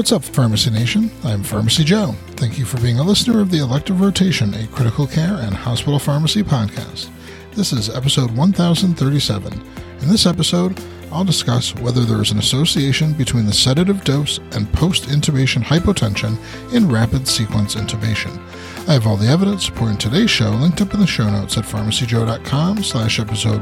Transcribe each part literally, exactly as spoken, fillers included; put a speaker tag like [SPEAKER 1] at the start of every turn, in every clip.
[SPEAKER 1] What's up, Pharmacy Nation? I'm Pharmacy Joe. Thank you for being a listener of the Elective Rotation, a critical care and hospital pharmacy podcast. This is episode one thousand thirty-seven. In this episode, I'll discuss whether there is an association between the sedative dose and post-intubation hypotension in rapid sequence intubation. I have all the evidence supporting today's show linked up in the show notes at pharmacyjoe.com slash episode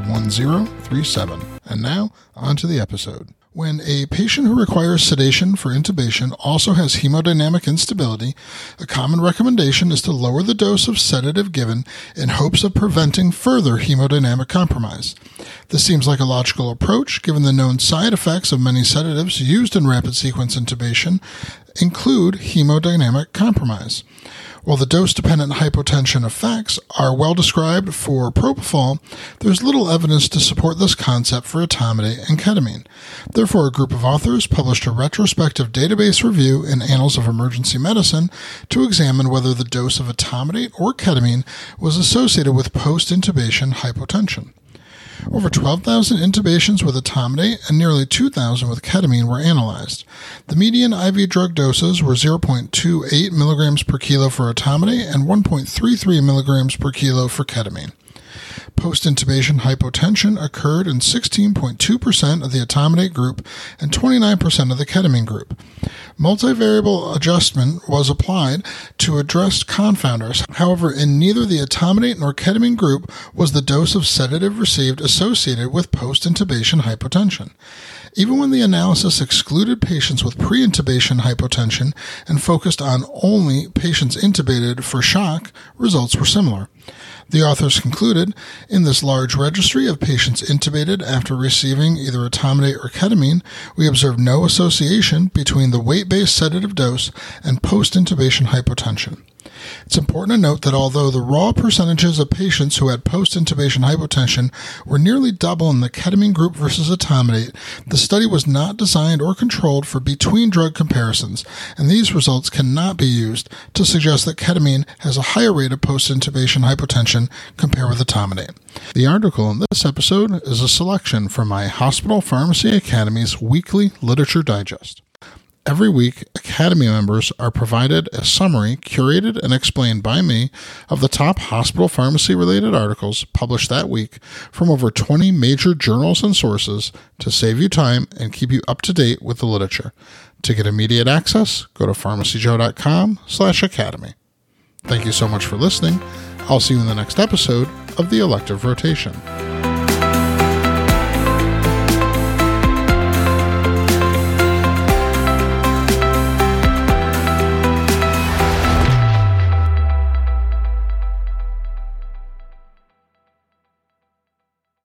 [SPEAKER 1] 1037. And now, on to the episode. When a patient who requires sedation for intubation also has hemodynamic instability, a common recommendation is to lower the dose of sedative given in hopes of preventing further hemodynamic compromise. This seems like a logical approach given the known side effects of many sedatives used in rapid sequence intubation include hemodynamic compromise. While the dose-dependent hypotension effects are well described for propofol, there's little evidence to support this concept for etomidate and ketamine. Therefore, a group of authors published a retrospective database review in Annals of Emergency Medicine to examine whether the dose of etomidate or ketamine was associated with post-intubation hypotension. Over twelve thousand intubations with etomidate and nearly two thousand with ketamine were analyzed. The median I V drug doses were zero point two eight milligrams per kilo for etomidate and one point three three milligrams per kilo for ketamine. Post-intubation hypotension occurred in sixteen point two percent of the etomidate group and twenty-nine percent of the ketamine group. Multivariable adjustment was applied to address confounders. However, in neither the etomidate nor ketamine group was the dose of sedative received associated with post-intubation hypotension. Even when the analysis excluded patients with pre-intubation hypotension and focused on only patients intubated for shock, results were similar. The authors concluded, in this large registry of patients intubated after receiving either etomidate or ketamine, we observed no association between the weight-based sedative dose and post-intubation hypotension. It's important to note that although the raw percentages of patients who had post-intubation hypotension were nearly double in the ketamine group versus etomidate, the study was not designed or controlled for between-drug comparisons, and these results cannot be used to suggest that ketamine has a higher rate of post-intubation hypotension compared with etomidate. The article in this episode is a selection from my Hospital Pharmacy Academy's weekly literature digest. Every week, Academy members are provided a summary curated and explained by me of the top hospital pharmacy-related articles published that week from over twenty major journals and sources to save you time and keep you up to date with the literature. To get immediate access, go to pharmacyjoe.com slash academy. Thank you so much for listening. I'll see you in the next episode of the Elective Rotation.